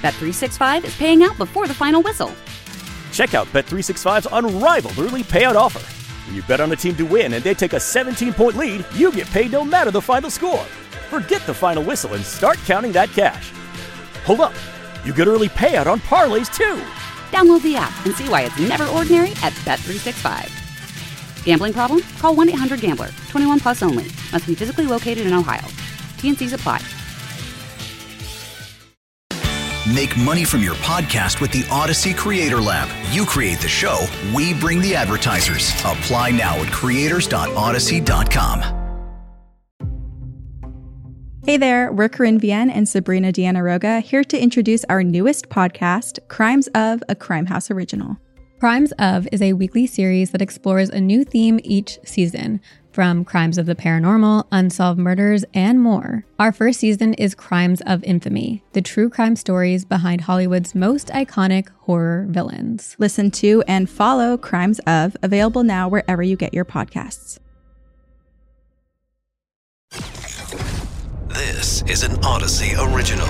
Bet365 is paying out before the final whistle. Check out Bet365's unrivaled early payout offer. When you bet on a team to win and they take a 17-point lead, you get paid no matter the final score. Forget the final whistle and start counting that cash. Hold up. You get early payout on parlays, too. Download the app and see why it's never ordinary at Bet365. Gambling problem? Call 1-800-GAMBLER. 21 plus only. Must be physically located in Ohio. T&Cs apply. Make money from your podcast with the Odyssey Creator Lab. You create the show, we bring the advertisers. Apply now at creators.odyssey.com. Hey there, we're Corinne Vienne and Sabrina Deanna Roga here to introduce our newest podcast, Crimes of, a Crime House original. Crimes of is a weekly series that explores a new theme each season, from crimes of the paranormal, unsolved murders, and more. Our first season is Crimes of Infamy, the true crime stories behind Hollywood's most iconic horror villains. Listen to and follow Crimes of, available now wherever you get your podcasts. This is an Odyssey original.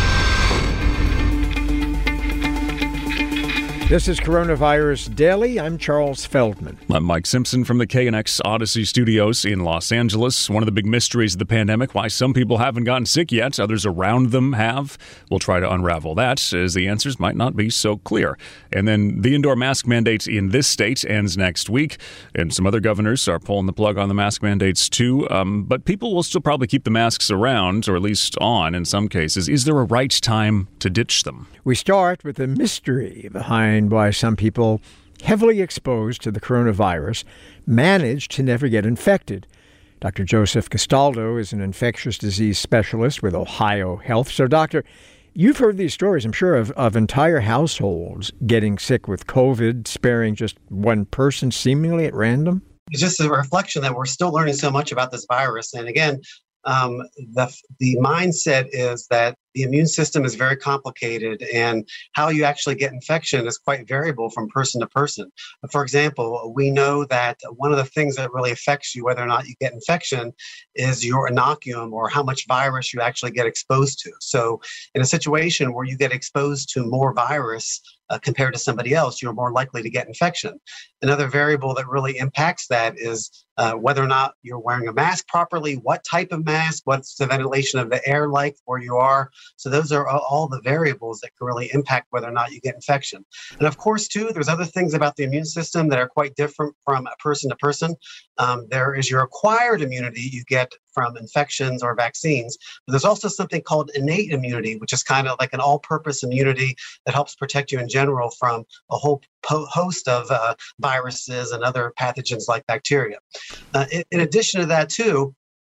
This is Coronavirus Daily. I'm Charles Feldman. I'm Mike Simpson from the KNX Odyssey Studios in Los Angeles. One of the big mysteries of the pandemic, why some people haven't gotten sick yet, others around them have. We'll try to unravel that, as the answers might not be so clear. And then the indoor mask mandate in this state ends next week, and some other governors are pulling the plug on the mask mandates too. But people will still probably keep the masks around, or at least on in some cases. Is there a right time to ditch them? We start with the mystery behind why some people heavily exposed to the coronavirus manage to never get infected. Dr. Joseph Castaldo is an infectious disease specialist with Ohio Health. So, Doctor, you've heard these stories, I'm sure, of entire households getting sick with COVID, sparing just one person seemingly at random. It's just a reflection that we're still learning so much about this virus. And again, the mindset is that the immune system is very complicated, and how you actually get infection is quite variable from person to person. For example, we know that one of the things that really affects you, whether or not you get infection, is your inoculum, or how much virus you actually get exposed to. So in a situation where you get exposed to more virus compared to somebody else, you're more likely to get infection. Another variable that really impacts that is whether or not you're wearing a mask properly, what type of mask, what's the ventilation of the air like where you are. So those are all the variables that can really impact whether or not you get infection. And of course, too, there's other things about the immune system that are quite different from person to person. There is your acquired immunity you get from infections or vaccines, but there's also something called innate immunity, which is kind of like an all-purpose immunity that helps protect you in general from a whole host of viruses and other pathogens like bacteria. In addition to that, too,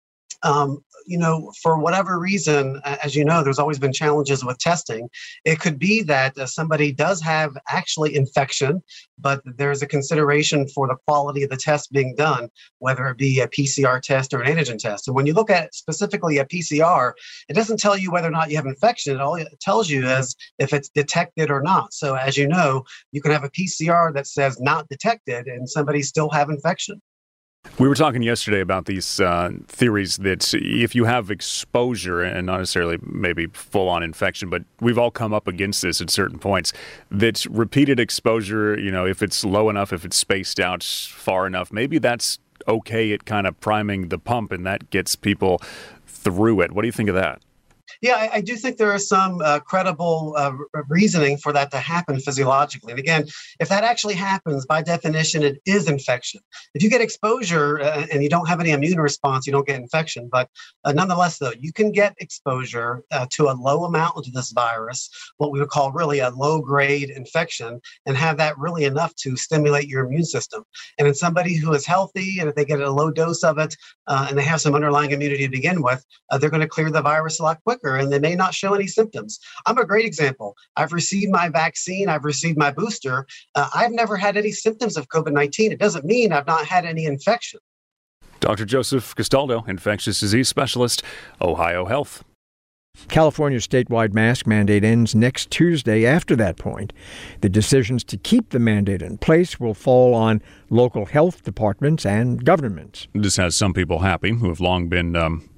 for whatever reason, as you know, there's always been challenges with testing. It could be that somebody does have actually infection, but there's a consideration for the quality of the test being done, whether it be a PCR test or an antigen test. And when you look at specifically a PCR, it doesn't tell you whether or not you have infection. All it tells you is if it's detected or not. So as you know, you can have a PCR that says not detected and somebody still have infection. We were talking yesterday about these theories that if you have exposure, and not necessarily maybe full-on infection, but we've all come up against this at certain points, that repeated exposure, if it's low enough, if it's spaced out far enough, maybe that's okay at kind of priming the pump, and that gets people through it. What do you think of that? Yeah, I do think there is some credible reasoning for that to happen physiologically. And again, if that actually happens, by definition, it is infection. If you get exposure and you don't have any immune response, you don't get infection. But nonetheless, though, you can get exposure to a low amount of this virus, what we would call really a low-grade infection, and have that really enough to stimulate your immune system. And in somebody who is healthy, and if they get a low dose of it, and they have some underlying immunity to begin with, they're going to clear the virus a lot quicker, and they may not show any symptoms. I'm a great example. I've received my vaccine. I've received my booster. I've never had any symptoms of COVID-19. It doesn't mean I've not had any infection. Dr. Joseph Castaldo, infectious disease specialist, Ohio Health. California's statewide mask mandate ends next Tuesday. After that point, the decisions to keep the mandate in place will fall on local health departments and governments. This has some people happy who have long been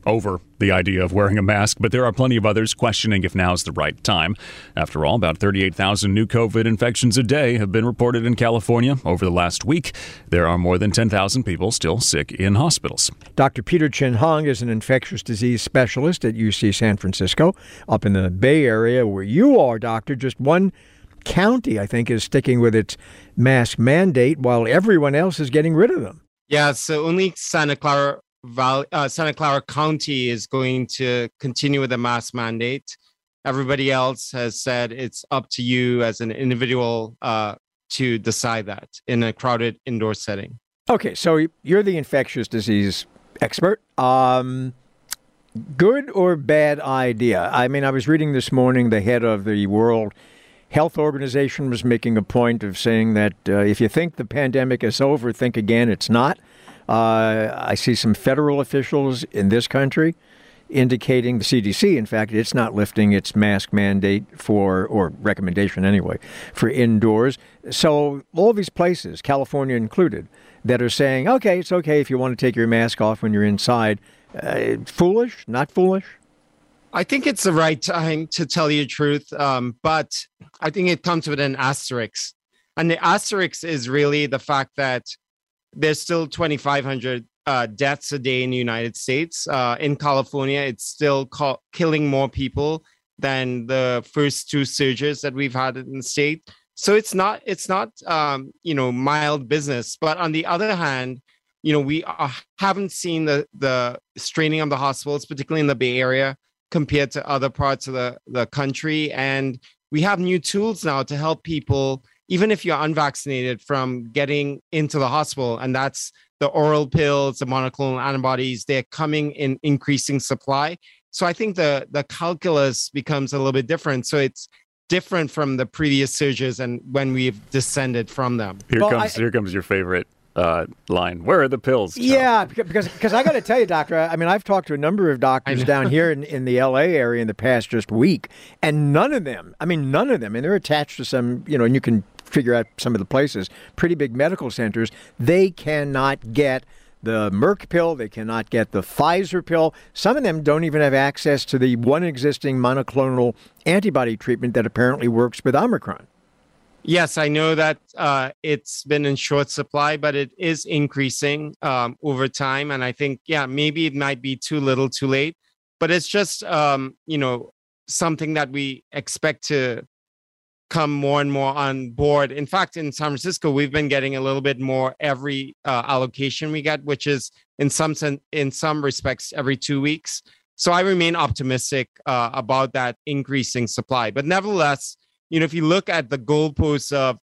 over the idea of wearing a mask, but there are plenty of others questioning if now's the right time. After all, about 38,000 new COVID infections a day have been reported in California over the last week. There are more than 10,000 people still sick in hospitals. Dr. Peter Chin Hong is an infectious disease specialist at UC San Francisco, up in the Bay Area where you are, Doctor. Just one county, I think, is sticking with its mask mandate while everyone else is getting rid of them. Yeah, so only Santa Clara County is going to continue with the mask mandate. Everybody else has said it's up to you as an individual to decide that in a crowded indoor setting. Okay, so you're the infectious disease expert. Good or bad idea? I mean, I was reading this morning the head of the World Health Organization was making a point of saying that if you think the pandemic is over, think again, it's not. I see some federal officials in this country indicating, the CDC, in fact, it's not lifting its mask mandate or recommendation anyway, for indoors. So all these places, California included, that are saying, okay, it's okay if you want to take your mask off when you're inside. Foolish? Not foolish? I think it's the right time to tell you the truth, but I think it comes with an asterisk. And the asterisk is really the fact that there's still 2,500 deaths a day in the United States. In California, it's still killing more people than the first two surges that we've had in the state. So it's not mild business. But on the other hand, we haven't seen the straining of the hospitals, particularly in the Bay Area, compared to other parts of the country. And we have new tools now to help people, even if you're unvaccinated, from getting into the hospital. And that's the oral pills, the monoclonal antibodies. They're coming in increasing supply. So I think the calculus becomes a little bit different. So it's different from the previous surges and when we've descended from them. Here comes your favorite line. Where are the pills, Joe? Yeah, because I got to tell you, Doctor, I mean, I've talked to a number of doctors down here in the L.A. area in the past just week, and none of them, and they're attached to some, and you can figure out some of the places, pretty big medical centers, they cannot get the Merck pill, they cannot get the Pfizer pill. Some of them don't even have access to the one existing monoclonal antibody treatment that apparently works with Omicron. Yes, I know that it's been in short supply, but it is increasing over time. And I think, maybe it might be too little, too late. But it's just, something that we expect to come more and more on board. In fact, in San Francisco, we've been getting a little bit more every allocation we get, which is in some respects every 2 weeks. So I remain optimistic about that increasing supply. But nevertheless, if you look at the goalposts of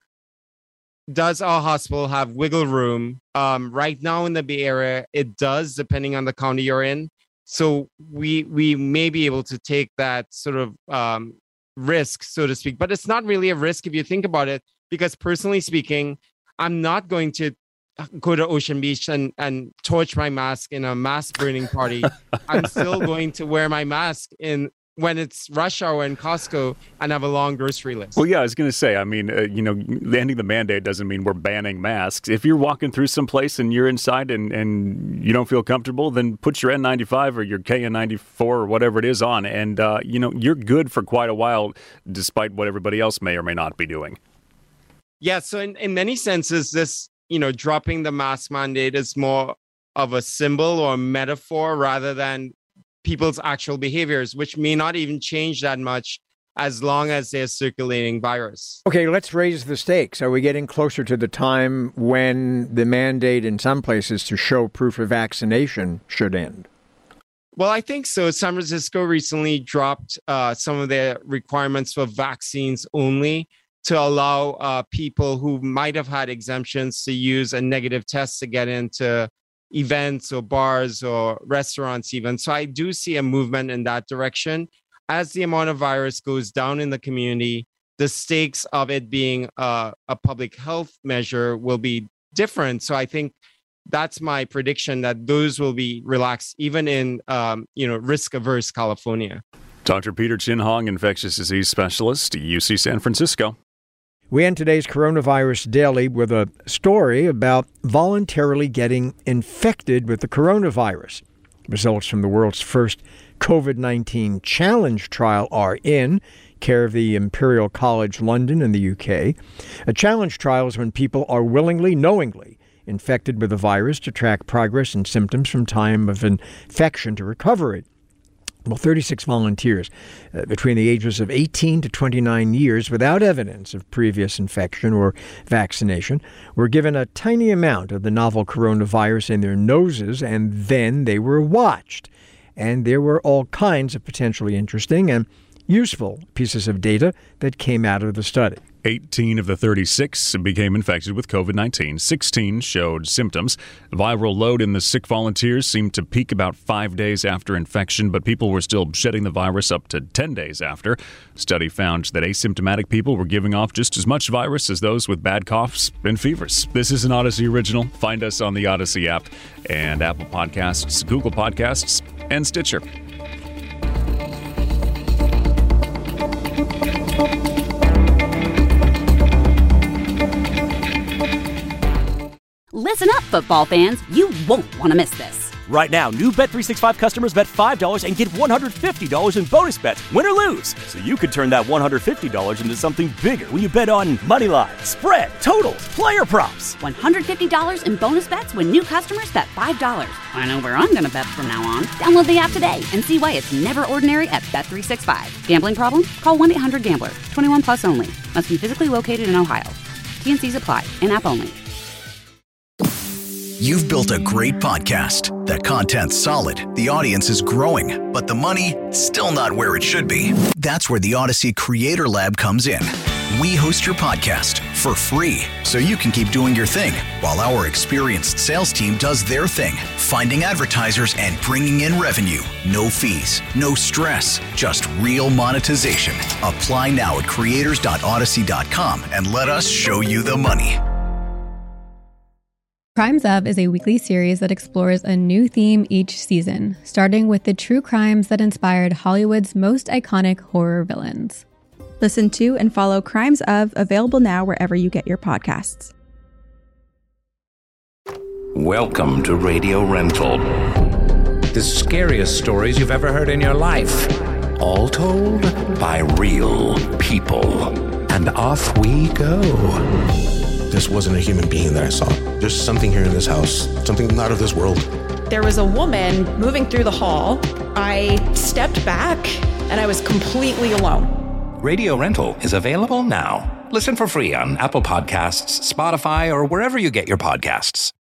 does our hospital have wiggle room? Right now in the Bay Area, it does, depending on the county you're in. So we may be able to take that sort of risk, so to speak. But it's not really a risk if you think about it, because personally speaking, I'm not going to go to Ocean Beach and torch my mask in a mask burning party. I'm still going to wear my mask when it's rush hour in Costco and have a long grocery list. Well, yeah, I was going to say, ending the mandate doesn't mean we're banning masks. If you're walking through some place and you're inside and you don't feel comfortable, then put your N95 or your KN94 or whatever it is on. And, you're good for quite a while, despite what everybody else may or may not be doing. Yeah, so in many senses, this, dropping the mask mandate is more of a symbol or a metaphor rather than people's actual behaviors, which may not even change that much as long as there's circulating virus. Okay, let's raise the stakes. Are we getting closer to the time when the mandate in some places to show proof of vaccination should end? Well, I think so. San Francisco recently dropped some of their requirements for vaccines only to allow people who might have had exemptions to use a negative test to get into events or bars or restaurants even. So I do see a movement in that direction. As the amount of virus goes down in the community, the stakes of it being a public health measure will be different. So I think that's my prediction, that those will be relaxed even in risk-averse California. Dr. Peter Chin Hong, infectious disease specialist, UC San Francisco. We end today's Coronavirus Daily with a story about voluntarily getting infected with the coronavirus. Results from the world's first COVID-19 challenge trial are in, care of the Imperial College London in the UK. A challenge trial is when people are willingly, knowingly infected with the virus to track progress and symptoms from time of infection to recovery. Well, 36 volunteers between the ages of 18 to 29 years without evidence of previous infection or vaccination were given a tiny amount of the novel coronavirus in their noses, and then they were watched. And there were all kinds of potentially interesting and useful pieces of data that came out of the study. 18 of the 36 became infected with COVID-19. 16 showed symptoms. The viral load in the sick volunteers seemed to peak about 5 days after infection, but people were still shedding the virus up to 10 days after. The study found that asymptomatic people were giving off just as much virus as those with bad coughs and fevers. This is an Odyssey original. Find us on the Odyssey app and Apple Podcasts, Google Podcasts, and Stitcher. Listen up, football fans. You won't want to miss this. Right now, new Bet365 customers bet $5 and get $150 in bonus bets, win or lose. So you could turn that $150 into something bigger when you bet on moneyline, spread, totals, player props. $150 in bonus bets when new customers bet $5. I know where I'm going to bet from now on. Download the app today and see why it's never ordinary at Bet365. Gambling problem? Call 1-800-GAMBLER. 21 plus only. Must be physically located in Ohio. T&Cs apply. In-app only. You've built a great podcast. The content's solid, the audience is growing, but the money, still not where it should be. That's where the Odyssey Creator Lab comes in. We host your podcast for free, so you can keep doing your thing, while our experienced sales team does their thing, finding advertisers and bringing in revenue. No fees, no stress, just real monetization. Apply now at creators.odyssey.com and let us show you the money. Crimes Of is a weekly series that explores a new theme each season, starting with the true crimes that inspired Hollywood's most iconic horror villains. Listen to and follow Crimes Of, available now wherever you get your podcasts. Welcome to Radio Rental. The scariest stories you've ever heard in your life. All told by real people. And off we go. This wasn't a human being that I saw. There's something here in this house, something not of this world. There was a woman moving through the hall. I stepped back and I was completely alone. Radio Rental is available now. Listen for free on Apple Podcasts, Spotify, or wherever you get your podcasts.